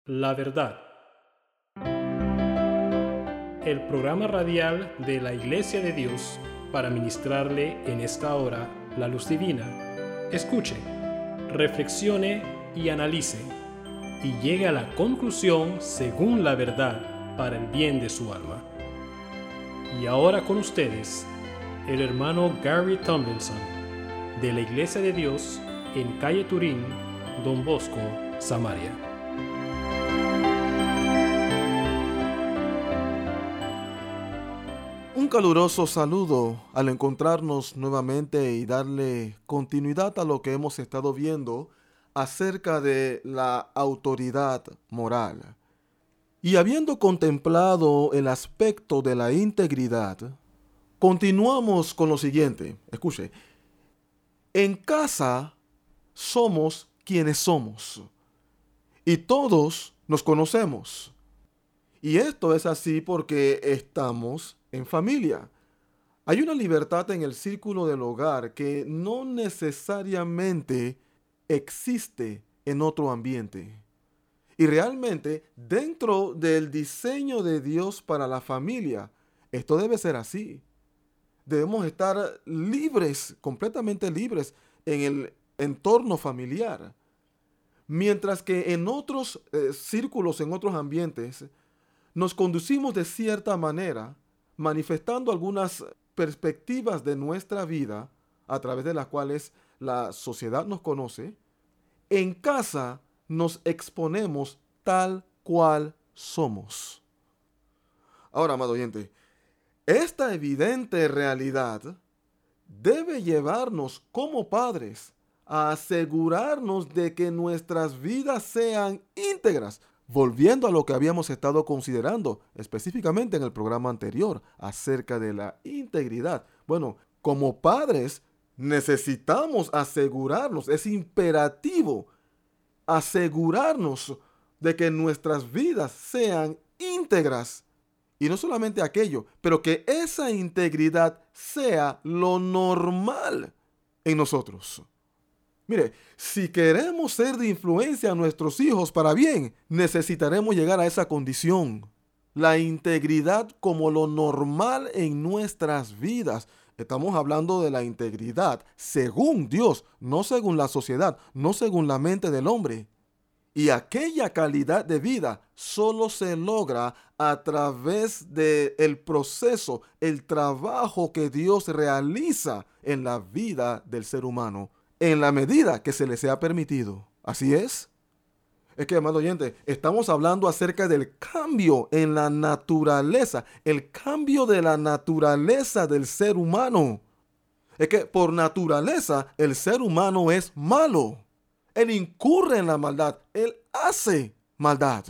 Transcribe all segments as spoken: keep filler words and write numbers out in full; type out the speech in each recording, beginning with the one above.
La verdad. El programa radial de la Iglesia de Dios para ministrarle en esta hora la luz divina. Escuche, reflexione y analice, y llegue a la conclusión según la verdad para el bien de su alma. Y ahora con ustedes, el hermano Gary Tomlinson, de la Iglesia de Dios en calle Turín, Don Bosco, Samaria. Un caluroso saludo al encontrarnos nuevamente y darle continuidad a lo que hemos estado viendo acerca de la autoridad moral. Y habiendo contemplado el aspecto de la integridad, continuamos con lo siguiente. Escuche, en casa somos quienes somos y todos nos conocemos. Y esto es así porque estamos en familia. Hay una libertad en el círculo del hogar que no necesariamente existe en otro ambiente. Y realmente, dentro del diseño de Dios para la familia, esto debe ser así. Debemos estar libres, completamente libres en el entorno familiar. Mientras que en otros eh, círculos, en otros ambientes, nos conducimos de cierta manera, manifestando algunas perspectivas de nuestra vida a través de las cuales la sociedad nos conoce. En casa nos exponemos tal cual somos. Ahora, amado oyente, esta evidente realidad debe llevarnos como padres a asegurarnos de que nuestras vidas sean íntegras. Volviendo a lo que habíamos estado considerando específicamente en el programa anterior acerca de la integridad. Bueno, como padres necesitamos asegurarnos, es imperativo asegurarnos de que nuestras vidas sean íntegras. Y no solamente aquello, pero que esa integridad sea lo normal en nosotros. Mire, si queremos ser de influencia a nuestros hijos para bien, necesitaremos llegar a esa condición. La integridad como lo normal en nuestras vidas. Estamos hablando de la integridad según Dios, no según la sociedad, no según la mente del hombre. Y aquella calidad de vida solo se logra a través del proceso, el trabajo que Dios realiza en la vida del ser humano, en la medida que se le sea permitido. ¿Así es? Es que, amado oyente, estamos hablando acerca del cambio en la naturaleza, el cambio de la naturaleza del ser humano. Es que por naturaleza el ser humano es malo. Él incurre en la maldad, él hace maldad.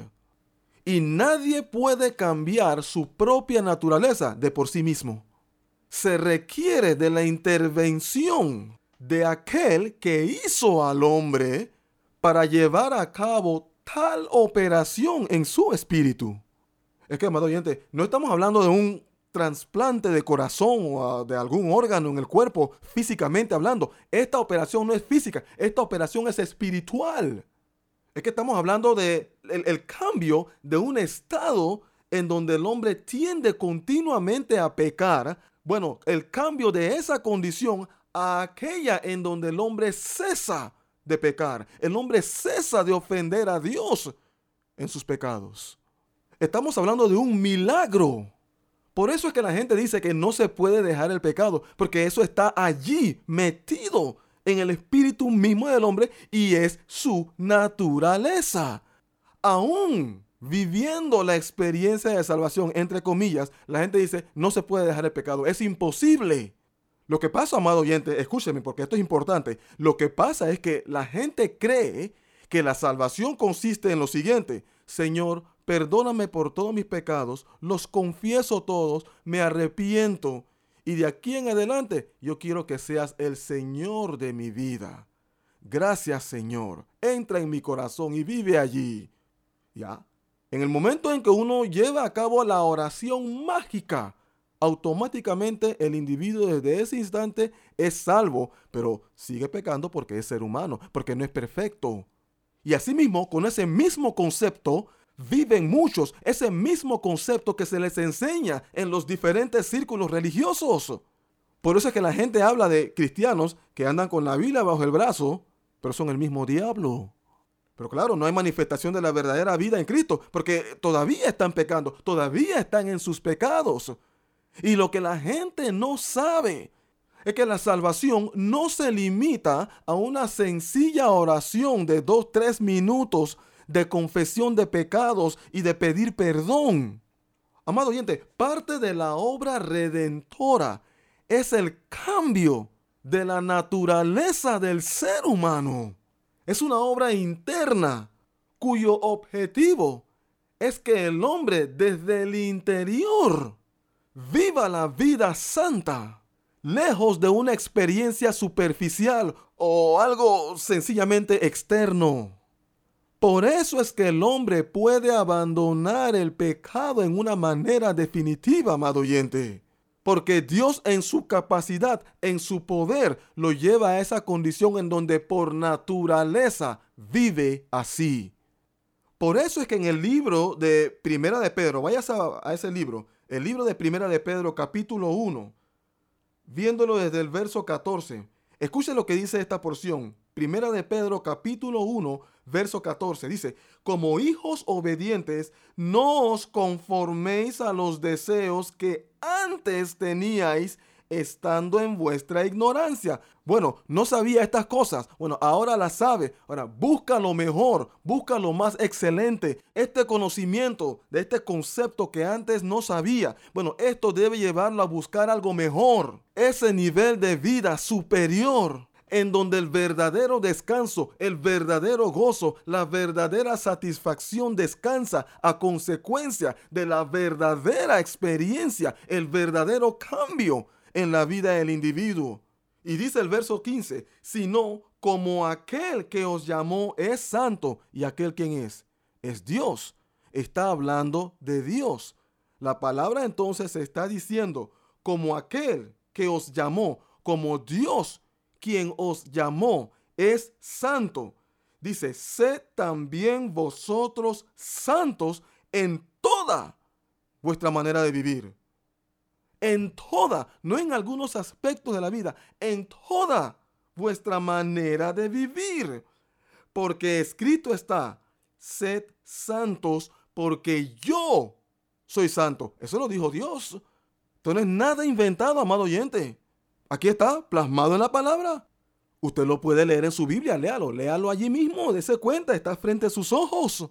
Y nadie puede cambiar su propia naturaleza de por sí mismo. Se requiere de la intervención de aquel que hizo al hombre para llevar a cabo tal operación en su espíritu. Es que, amado oyente, no estamos hablando de un trasplante de corazón o de algún órgano en el cuerpo, físicamente hablando. Esta operación no es física, esta operación es espiritual. Es que estamos hablando de el, el cambio de un estado en donde el hombre tiende continuamente a pecar. Bueno, el cambio de esa condición a aquella en donde el hombre cesa de pecar. El hombre cesa de ofender a Dios en sus pecados. Estamos hablando de un milagro. Por eso es que la gente dice que no se puede dejar el pecado, porque eso está allí, metido en el espíritu mismo del hombre y es su naturaleza. Aún viviendo la experiencia de salvación, entre comillas, la gente dice, no se puede dejar el pecado, es imposible. Lo que pasa, amado oyente, escúcheme porque esto es importante, lo que pasa es que la gente cree que la salvación consiste en lo siguiente: Señor, perdóname por todos mis pecados, los confieso todos, me arrepiento y de aquí en adelante yo quiero que seas el Señor de mi vida. Gracias, Señor, entra en mi corazón y vive allí. ¿Ya? En el momento en que uno lleva a cabo la oración mágica, automáticamente el individuo desde ese instante es salvo, pero sigue pecando porque es ser humano, porque no es perfecto. Y asimismo, con ese mismo concepto, viven muchos, ese mismo concepto que se les enseña en los diferentes círculos religiosos. Por eso es que la gente habla de cristianos que andan con la Biblia bajo el brazo, pero son el mismo diablo. Pero claro, no hay manifestación de la verdadera vida en Cristo, porque todavía están pecando, todavía están en sus pecados. Y lo que la gente no sabe es que la salvación no se limita a una sencilla oración de dos, tres minutos de confesión de pecados y de pedir perdón. Amado oyente, parte de la obra redentora es el cambio de la naturaleza del ser humano. Es una obra interna cuyo objetivo es que el hombre desde el interior viva la vida santa, lejos de una experiencia superficial o algo sencillamente externo. Por eso es que el hombre puede abandonar el pecado en una manera definitiva, amado oyente. Porque Dios en su capacidad, en su poder, lo lleva a esa condición en donde por naturaleza vive así. Por eso es que en el libro de Primera de Pedro, vayas a, a ese libro, el libro de Primera de Pedro, capítulo uno, viéndolo desde el verso catorce, escuche lo que dice esta porción. Primera de Pedro, capítulo uno, verso catorce, dice: como hijos obedientes, no os conforméis a los deseos que antes teníais estando en vuestra ignorancia. Bueno, no sabía estas cosas. Bueno, ahora las sabe. Ahora, busca lo mejor, busca lo más excelente. Este conocimiento de este concepto que antes no sabía. Bueno, esto debe llevarlo a buscar algo mejor. Ese nivel de vida superior, en donde el verdadero descanso, el verdadero gozo, la verdadera satisfacción descansa a consecuencia de la verdadera experiencia, el verdadero cambio en la vida del individuo. Y dice el verso quince, sino como aquel que os llamó es santo. ¿Y aquel quién es? Es Dios. Está hablando de Dios. La palabra entonces está diciendo, como aquel que os llamó, como Dios quien os llamó es santo. Dice, sed también vosotros santos en toda vuestra manera de vivir. En toda, no en algunos aspectos de la vida, en toda vuestra manera de vivir. Porque escrito está, sed santos porque yo soy santo. Eso lo dijo Dios. Esto no es nada inventado, amado oyente. Aquí está, plasmado en la palabra. Usted lo puede leer en su Biblia, léalo, léalo allí mismo, dése cuenta, está frente a sus ojos.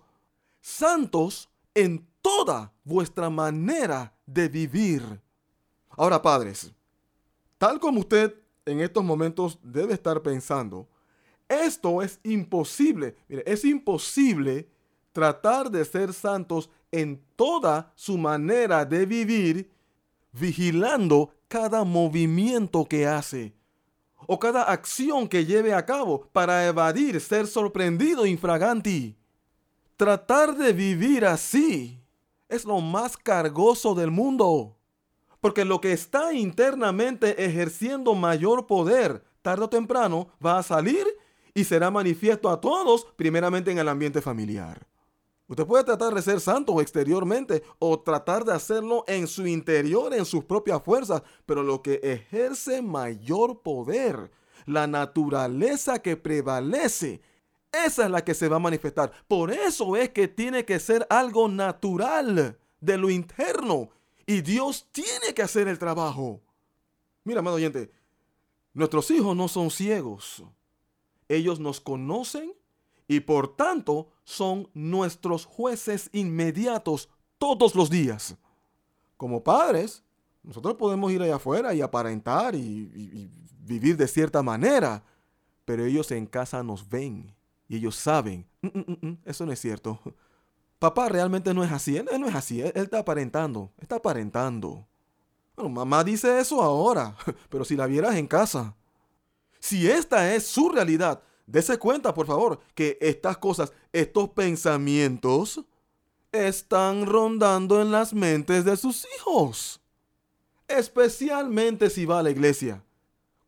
Santos en toda vuestra manera de vivir. Ahora, padres, tal como usted en estos momentos debe estar pensando, esto es imposible. Mire, es imposible tratar de ser santos en toda su manera de vivir, vigilando cada movimiento que hace o cada acción que lleve a cabo para evadir ser sorprendido infraganti. Tratar de vivir así es lo más cargoso del mundo, porque lo que está internamente ejerciendo mayor poder, tarde o temprano, va a salir y será manifiesto a todos, primeramente en el ambiente familiar. Usted puede tratar de ser santo exteriormente o tratar de hacerlo en su interior, en sus propias fuerzas, pero lo que ejerce mayor poder, la naturaleza que prevalece, esa es la que se va a manifestar. Por eso es que tiene que ser algo natural de lo interno y Dios tiene que hacer el trabajo. Mira, amado oyente, nuestros hijos no son ciegos. Ellos nos conocen y por tanto son nuestros jueces inmediatos todos los días. Como padres, nosotros podemos ir allá afuera y aparentar y, y, y vivir de cierta manera, pero ellos en casa nos ven y ellos saben, mm, mm, mm, eso no es cierto. Papá realmente no es así, él, él no es así, él, él está aparentando, está aparentando. Bueno, mamá dice eso ahora, pero si la vieras en casa. Si esta es su realidad, dese cuenta, por favor, que estas cosas, estos pensamientos, están rondando en las mentes de sus hijos. Especialmente si va a la iglesia.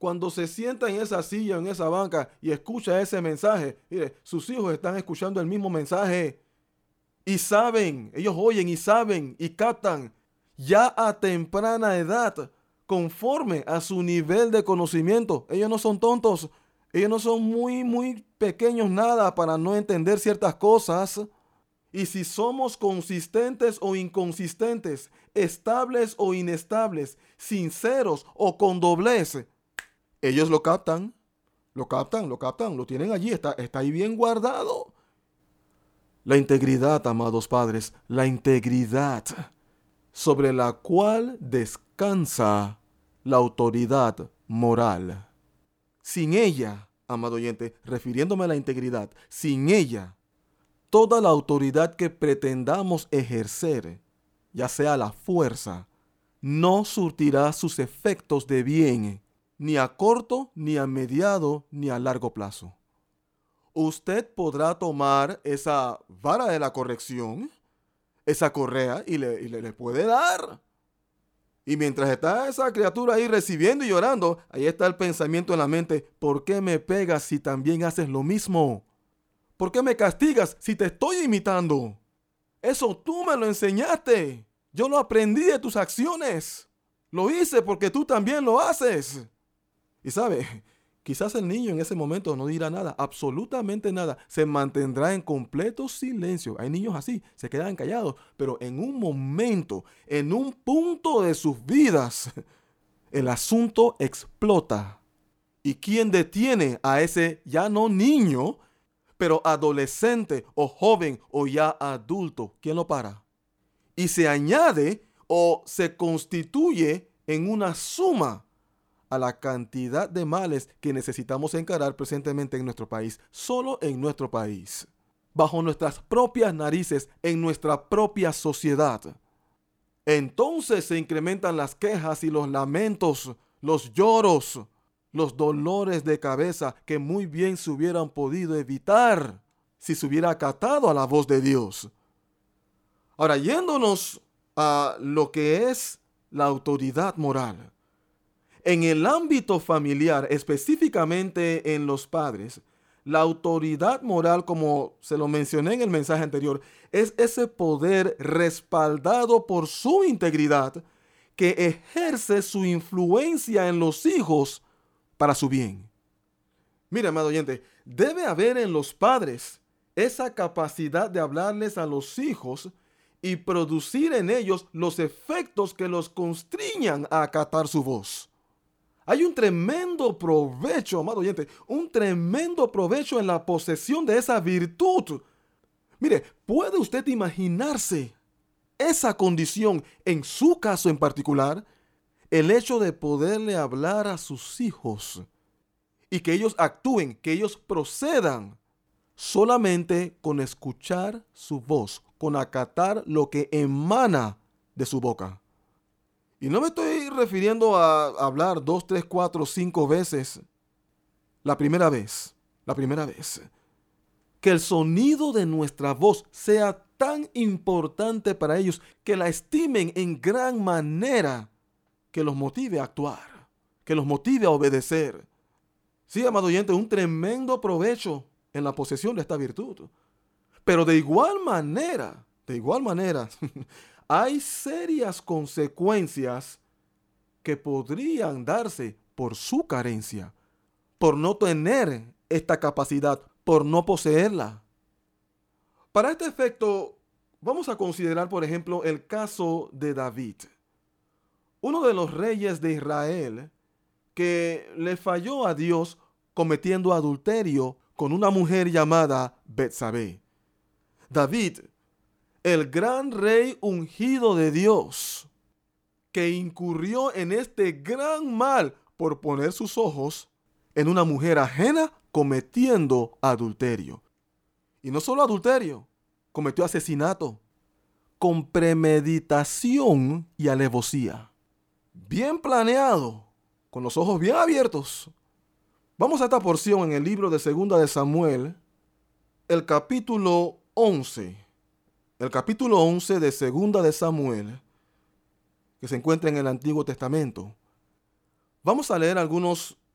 cuando se sienta en esa silla, en esa banca y escucha ese mensaje, mire, sus hijos están escuchando el mismo mensaje y saben, ellos oyen y saben y captan ya a temprana edad, conforme a su nivel de conocimiento. Ellos no son tontos, ellos no son muy, muy pequeños nada para no entender ciertas cosas. Y si somos consistentes o inconsistentes, estables o inestables, sinceros o con doblez, ellos lo captan, lo captan, lo captan, lo tienen allí, está, está ahí bien guardado. La integridad, amados padres, la integridad sobre la cual descansa la autoridad moral. Sin ella, amado oyente, refiriéndome a la integridad, sin ella, toda la autoridad que pretendamos ejercer, ya sea la fuerza, no surtirá sus efectos de bien, ni a corto, ni a mediado, ni a largo plazo. Usted podrá tomar esa vara de la corrección, esa correa, y le, y le, le puede dar. Y mientras está esa criatura ahí recibiendo y llorando, ahí está el pensamiento en la mente: ¿por qué me pegas si también haces lo mismo? ¿Por qué me castigas si te estoy imitando? Eso tú me lo enseñaste. Yo lo aprendí de tus acciones. Lo hice porque tú también lo haces. Y sabe, quizás el niño en ese momento no dirá nada, absolutamente nada. Se mantendrá en completo silencio. Hay niños así, se quedan callados. Pero en un momento, en un punto de sus vidas, el asunto explota. ¿Y quién detiene a ese ya no niño, pero adolescente o joven o ya adulto? ¿Quién lo para? Y se añade o se constituye en una suma a la cantidad de males que necesitamos encarar presentemente en nuestro país, solo en nuestro país, bajo nuestras propias narices, en nuestra propia sociedad. Entonces se incrementan las quejas y los lamentos, los lloros, los dolores de cabeza que muy bien se hubieran podido evitar si se hubiera acatado a la voz de Dios. Ahora, yéndonos a lo que es la autoridad moral. En el ámbito familiar, específicamente en los padres, la autoridad moral, como se lo mencioné en el mensaje anterior, es ese poder respaldado por su integridad que ejerce su influencia en los hijos para su bien. Mira, amado oyente, debe haber en los padres esa capacidad de hablarles a los hijos y producir en ellos los efectos que los constriñan a acatar su voz. Hay un tremendo provecho, amado oyente, un tremendo provecho en la posesión de esa virtud. Mire, ¿puede usted imaginarse esa condición en su caso en particular? El hecho de poderle hablar a sus hijos y que ellos actúen, que ellos procedan solamente con escuchar su voz, con acatar lo que emana de su boca. Y no me estoy refiriendo a hablar dos, tres, cuatro, cinco veces. La primera vez, la primera vez. Que el sonido de nuestra voz sea tan importante para ellos que la estimen en gran manera, que los motive a actuar, que los motive a obedecer. Sí, amado oyente, un tremendo provecho en la posesión de esta virtud. Pero de igual manera, de igual manera, hay serias consecuencias que podrían darse por su carencia, por no tener esta capacidad, por no poseerla. Para este efecto, vamos a considerar, por ejemplo, el caso de David, uno de los reyes de Israel que le falló a Dios cometiendo adulterio con una mujer llamada Betsabé. David, el gran rey ungido de Dios, que incurrió en este gran mal por poner sus ojos en una mujer ajena cometiendo adulterio. Y no solo adulterio, cometió asesinato con premeditación y alevosía. Bien planeado, con los ojos bien abiertos. Vamos a esta porción en el libro de Segunda de Samuel, el capítulo once. El capítulo once de Segunda de Samuel, que se encuentra en el Antiguo Testamento. Vamos a leer algunos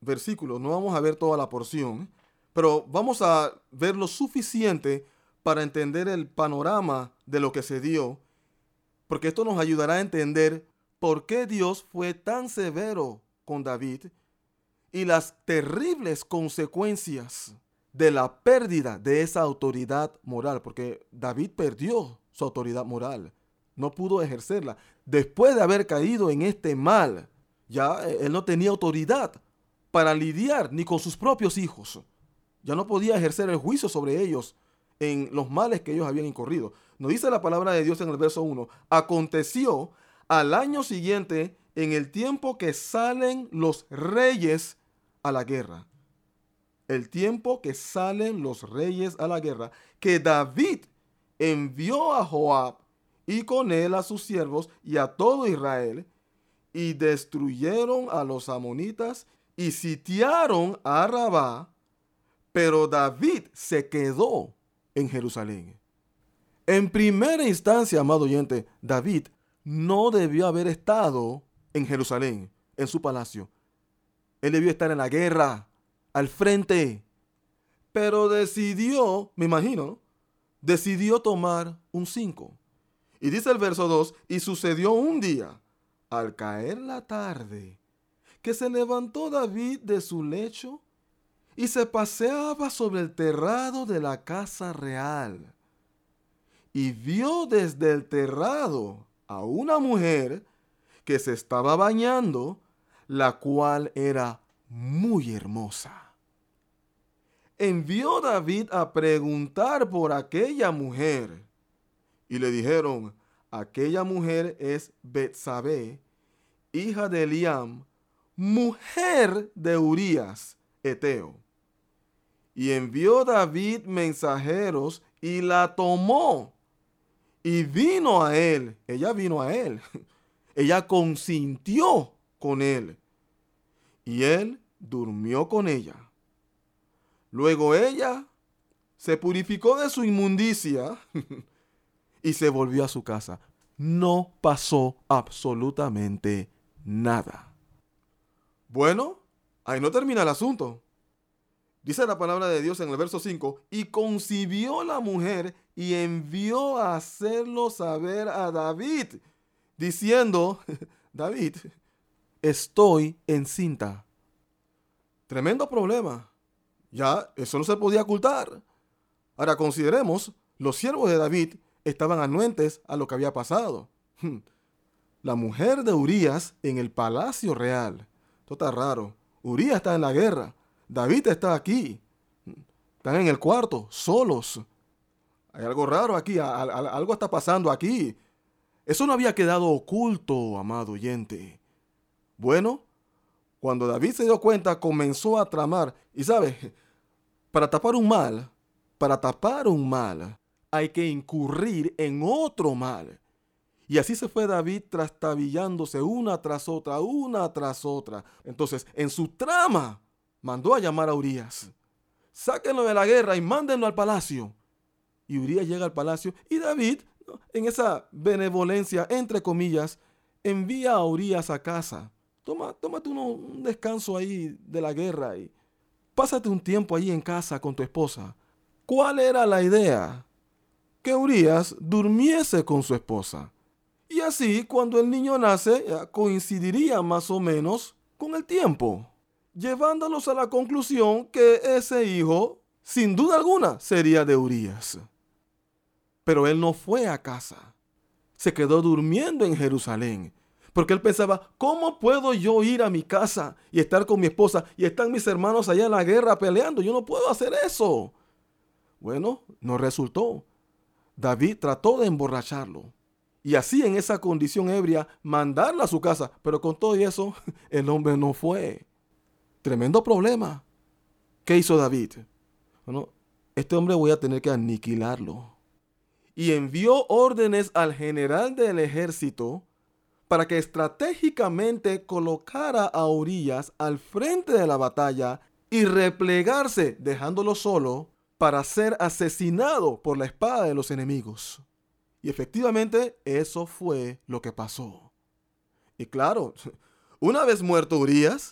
versículos. No vamos a ver toda la porción, pero vamos a ver lo suficiente para entender el panorama de lo que se dio, porque esto nos ayudará a entender por qué Dios fue tan severo con David y las terribles consecuencias de la pérdida de esa autoridad moral, porque David perdió su autoridad moral, no pudo ejercerla. Después de haber caído en este mal, ya él no tenía autoridad para lidiar ni con sus propios hijos. Ya no podía ejercer el juicio sobre ellos en los males que ellos habían incurrido. Nos dice la palabra de Dios en el verso uno: aconteció al año siguiente, en el tiempo que salen los reyes a la guerra. El tiempo que salen los reyes a la guerra, que David envió a Joab y con él a sus siervos y a todo Israel, y destruyeron a los amonitas y sitiaron a Rabá, pero David se quedó en Jerusalén. En primera instancia, amado oyente, David no debió haber estado en Jerusalén, en su palacio. Él debió estar en la guerra, al frente. Pero decidió, me imagino, decidió tomar un cinco. Y dice el verso dos: y sucedió un día, al caer la tarde, que se levantó David de su lecho y se paseaba sobre el terrado de la casa real. Y vio desde el terrado a una mujer que se estaba bañando, la cual era muy hermosa. Envió David a preguntar por aquella mujer, y le dijeron: aquella mujer es Betsabé, hija de Eliam, mujer de Urías, Eteo. Y envió David mensajeros y la tomó, y vino a él. Ella vino a él. Ella consintió con él, y él durmió con ella. Luego ella se purificó de su inmundicia y se volvió a su casa. No pasó absolutamente nada. Bueno, ahí no termina el asunto. Dice la palabra de Dios en el verso cinco: y concibió la mujer y envió a hacerlo saber a David, diciendo: David, estoy encinta. Tremendo problema. Ya, eso no se podía ocultar. Ahora consideremos, los siervos de David estaban anuentes a lo que había pasado. La mujer de Urías en el palacio real. Esto está raro. Urías está en la guerra. David está aquí. Están en el cuarto, solos. Hay algo raro aquí. A, a, algo está pasando aquí. Eso no había quedado oculto, amado oyente. Bueno, cuando David se dio cuenta, comenzó a tramar. Y sabe, para tapar un mal, para tapar un mal, hay que incurrir en otro mal. Y así se fue David trastabillándose una tras otra, una tras otra. Entonces, en su trama, mandó a llamar a Urías. Sáquenlo de la guerra y mándenlo al palacio. Y Urías llega al palacio y David, en esa benevolencia, entre comillas, envía a Urías a casa. Toma, tómate uno, un descanso ahí de la guerra y pásate un tiempo ahí en casa con tu esposa. ¿Cuál era la idea? Que Urías durmiese con su esposa. Y así, cuando el niño nace, coincidiría más o menos con el tiempo, llevándolos a la conclusión que ese hijo, sin duda alguna, sería de Urías. Pero él no fue a casa. Se quedó durmiendo en Jerusalén, porque él pensaba: ¿cómo puedo yo ir a mi casa y estar con mi esposa y están mis hermanos allá en la guerra peleando? Yo no puedo hacer eso. Bueno, no resultó. David trató de emborracharlo y así, en esa condición ebria, mandarla a su casa, pero con todo eso, el hombre no fue. Tremendo problema. ¿Qué hizo David? Bueno, este hombre voy a tener que aniquilarlo. Y envió órdenes al general del ejército para que estratégicamente colocara a Urías al frente de la batalla y replegarse, dejándolo solo, para ser asesinado por la espada de los enemigos. Y efectivamente, eso fue lo que pasó. Y claro, una vez muerto Urías,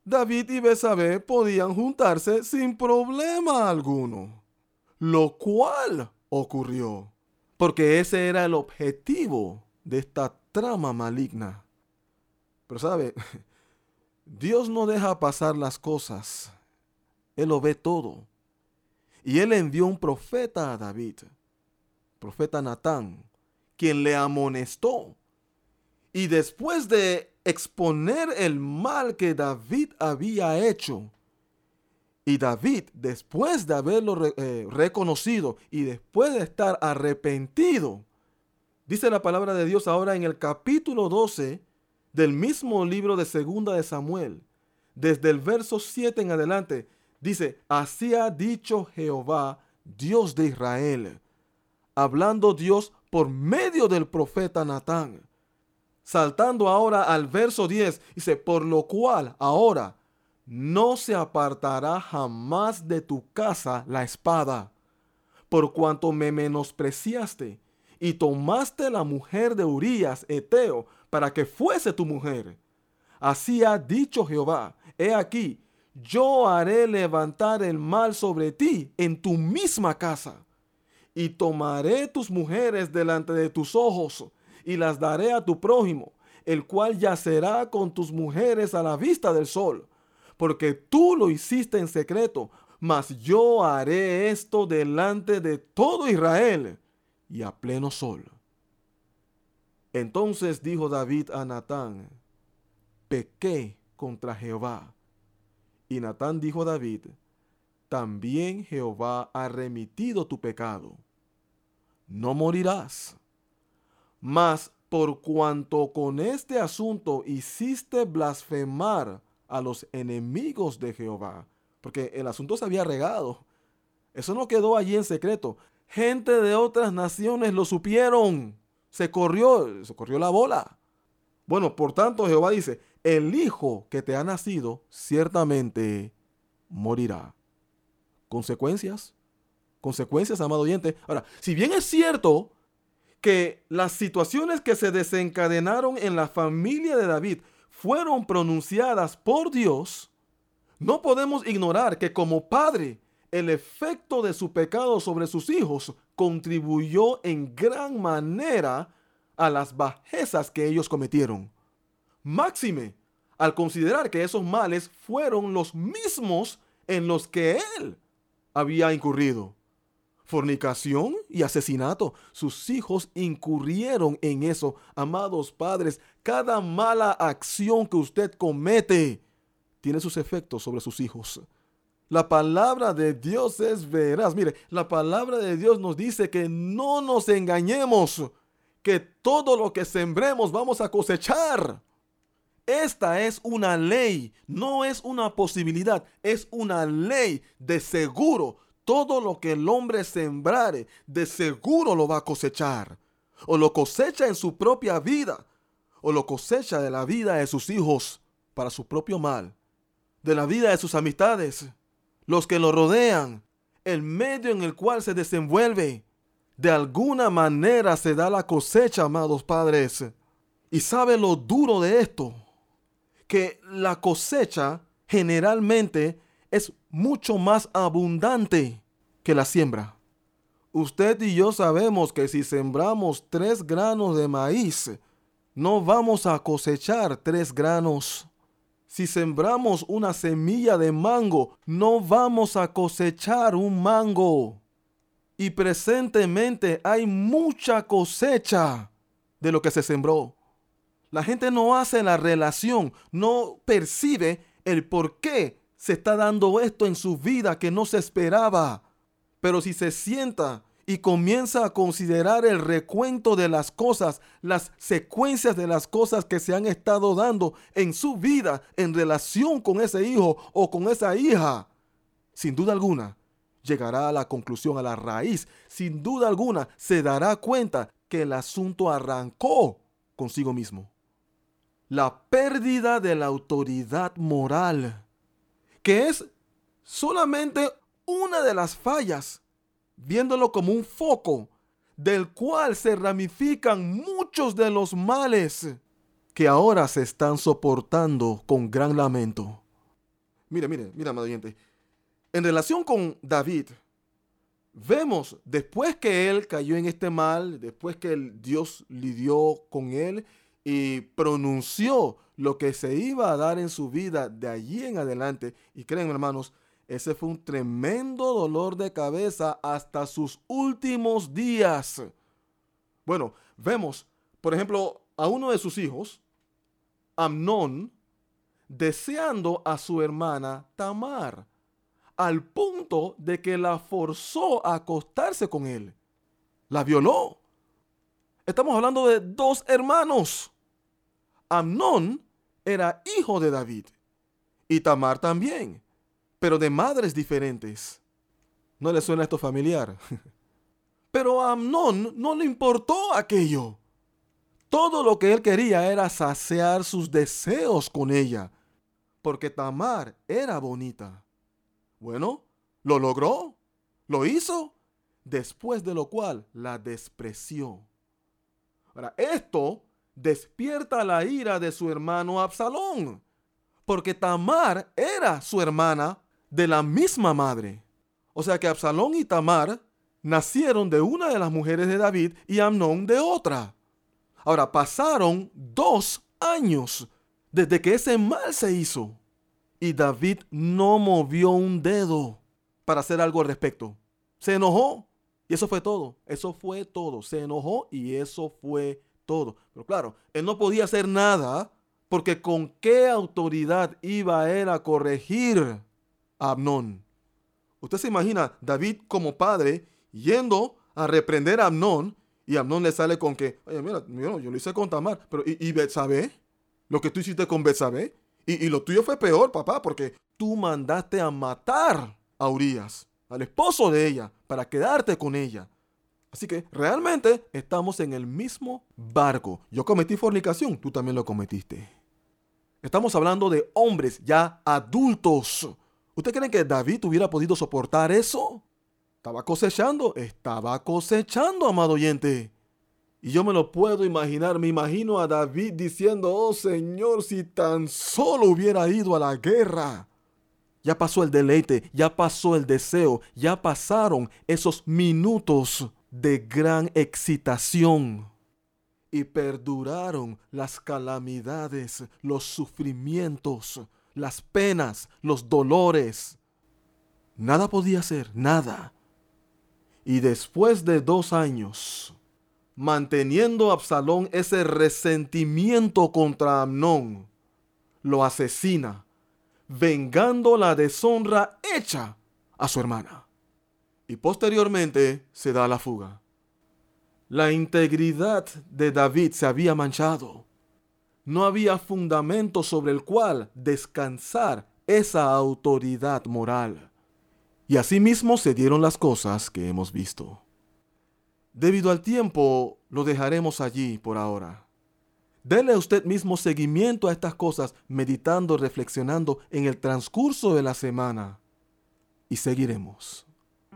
David y Betsabé podían juntarse sin problema alguno, lo cual ocurrió, porque ese era el objetivo de esta trama maligna. Pero sabe, Dios no deja pasar las cosas. Él lo ve todo. Y él envió un profeta a David, profeta Natán, quien le amonestó. Y después de exponer el mal que David había hecho, y David, después de haberlo re- eh, reconocido y después de estar arrepentido, dice la palabra de Dios ahora en el capítulo doce del mismo libro de Segunda de Samuel, desde el verso siete en adelante, dice: así ha dicho Jehová, Dios de Israel, hablando Dios por medio del profeta Natán. Saltando ahora al verso diez, dice: por lo cual ahora no se apartará jamás de tu casa la espada, por cuanto me menospreciaste y tomaste la mujer de Urías Heteo para que fuese tu mujer. Así ha dicho Jehová: he aquí, yo haré levantar el mal sobre ti en tu misma casa, y tomaré tus mujeres delante de tus ojos, y las daré a tu prójimo, el cual yacerá con tus mujeres a la vista del sol, porque tú lo hiciste en secreto, mas yo haré esto delante de todo Israel y a pleno sol. Entonces dijo David a Natán: pequé contra Jehová. Y Natán dijo a David: también Jehová ha remitido tu pecado. No morirás. Mas por cuanto con este asunto hiciste blasfemar a los enemigos de Jehová, porque el asunto se había regado, eso no quedó allí en secreto. Gente de otras naciones lo supieron. Se corrió, se corrió la bola. Bueno, por tanto, Jehová dice: el hijo que te ha nacido ciertamente morirá. ¿Consecuencias? Consecuencias, amado oyente. Ahora, si bien es cierto que las situaciones que se desencadenaron en la familia de David fueron pronunciadas por Dios, no podemos ignorar que como padre, el efecto de su pecado sobre sus hijos contribuyó en gran manera a las bajezas que ellos cometieron. Máxime, al considerar que esos males fueron los mismos en los que él había incurrido. Fornicación y asesinato. Sus hijos incurrieron en eso. Amados padres, cada mala acción que usted comete tiene sus efectos sobre sus hijos. La palabra de Dios es veraz. Mire, la palabra de Dios nos dice que no nos engañemos, que todo lo que sembremos vamos a cosechar. Esta es una ley, no es una posibilidad, es una ley de seguro. Todo lo que el hombre sembrare, de seguro lo va a cosechar. O lo cosecha en su propia vida, o lo cosecha de la vida de sus hijos para su propio mal, de la vida de sus amistades, los que lo rodean, el medio en el cual se desenvuelve. De alguna manera se da la cosecha, amados padres. Y sabe lo duro de esto, que la cosecha generalmente es mucho más abundante que la siembra. Usted y yo sabemos que si sembramos tres granos de maíz, no vamos a cosechar tres granos. Si sembramos una semilla de mango, no vamos a cosechar un mango. Y presentemente hay mucha cosecha de lo que se sembró. La gente no hace la relación, no percibe el por qué se está dando esto en su vida que no se esperaba. Pero si se sienta y comienza a considerar el recuento de las cosas, las secuencias de las cosas que se han estado dando en su vida en relación con ese hijo o con esa hija, sin duda alguna, llegará a la conclusión, a la raíz. Sin duda alguna, se dará cuenta que el asunto arrancó consigo mismo. La pérdida de la autoridad moral, que es solamente una de las fallas, viéndolo como un foco del cual se ramifican muchos de los males que ahora se están soportando con gran lamento. Mire, mire, mira, amado oyente. En relación con David, vemos después que él cayó en este mal, después que el Dios lidió con él y pronunció lo que se iba a dar en su vida de allí en adelante. Y créanme, hermanos, ese fue un tremendo dolor de cabeza hasta sus últimos días. Bueno, vemos, por ejemplo, a uno de sus hijos, Amnón, deseando a su hermana Tamar, al punto de que la forzó a acostarse con él. La violó. Estamos hablando de dos hermanos. Amnón era hijo de David y Tamar también, pero de madres diferentes. ¿No le suena esto familiar? Pero a Amnón no le importó aquello. Todo lo que él quería era saciar sus deseos con ella, porque Tamar era bonita. Bueno, lo logró, lo hizo, después de lo cual la despreció. Ahora, esto despierta la ira de su hermano Absalón, porque Tamar era su hermana de la misma madre. O sea que Absalón y Tamar nacieron de una de las mujeres de David y Amnón de otra. Ahora, pasaron dos años desde que ese mal se hizo y David no movió un dedo para hacer algo al respecto. Se enojó y eso fue todo. Eso fue todo. Se enojó y eso fue todo. Pero claro, él no podía hacer nada porque ¿con qué autoridad iba él a corregir a Amnón? Usted se imagina David como padre yendo a reprender a Amnón y Amnón le sale con que, oye, mira, mira yo lo hice con Tamar, pero ¿y, y Betsabé? Lo que tú hiciste con Betsabé. Y, y lo tuyo fue peor, papá, porque tú mandaste a matar a Urías, al esposo de ella, para quedarte con ella. Así que realmente estamos en el mismo barco. Yo cometí fornicación, tú también lo cometiste. Estamos hablando de hombres ya adultos. ¿Usted cree que David hubiera podido soportar eso? Estaba cosechando, estaba cosechando, amado oyente. Y yo me lo puedo imaginar, me imagino a David diciendo, oh Señor, si tan solo hubiera ido a la guerra. Ya pasó el deleite, ya pasó el deseo, ya pasaron esos minutos de gran excitación. Y perduraron las calamidades, los sufrimientos, las penas, los dolores. Nada podía hacer, nada. Y después de dos años, manteniendo Absalón ese resentimiento contra Amnón, lo asesina, vengando la deshonra hecha a su hermana. Y posteriormente se da la fuga. La integridad de David se había manchado. No había fundamento sobre el cual descansar esa autoridad moral. Y asimismo se dieron las cosas que hemos visto. Debido al tiempo, lo dejaremos allí por ahora. Dele usted mismo seguimiento a estas cosas, meditando, reflexionando en el transcurso de la semana. Y seguiremos.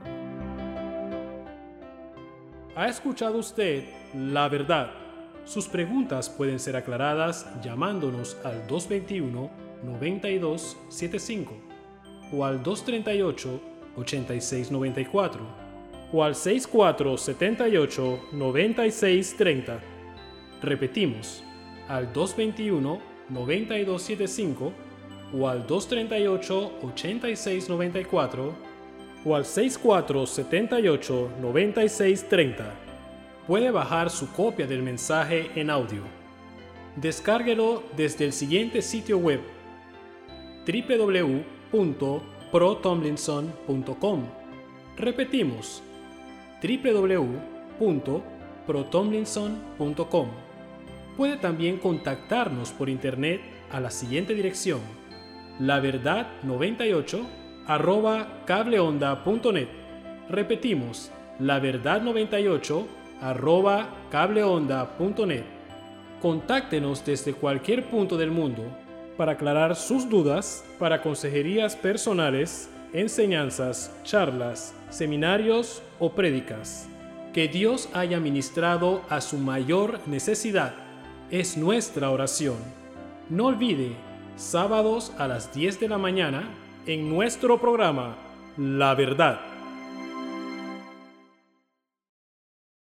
¿Ha escuchado usted la verdad? Sus preguntas pueden ser aclaradas llamándonos al dos veintiuno, noventa y dos setenta y cinco o al dos treinta y ocho, ochenta y seis noventa y cuatro o al sesenta y cuatro setenta y ocho, noventa y seis treinta. Repetimos, al dos veintiuno, noventa y dos setenta y cinco o al dos treinta y ocho, ochenta y seis noventa y cuatro o al sesenta y cuatro setenta y ocho, noventa y seis treinta. Puede bajar su copia del mensaje en audio. Descárguelo desde el siguiente sitio web: doble u doble u doble u punto pro tomlinson punto com. Repetimos, doble u doble u doble u punto pro tomlinson punto com. Puede también contactarnos por internet a la siguiente dirección: la verdad noventa y ocho arroba cableonda punto net. Repetimos, la verdad noventa y ocho arroba cableonda punto net. Contáctenos desde cualquier punto del mundo para aclarar sus dudas, para consejerías personales, enseñanzas, charlas, seminarios o prédicas. Que Dios haya ministrado a su mayor necesidad es nuestra oración. No olvide, sábados a las diez de la mañana, en nuestro programa La Verdad.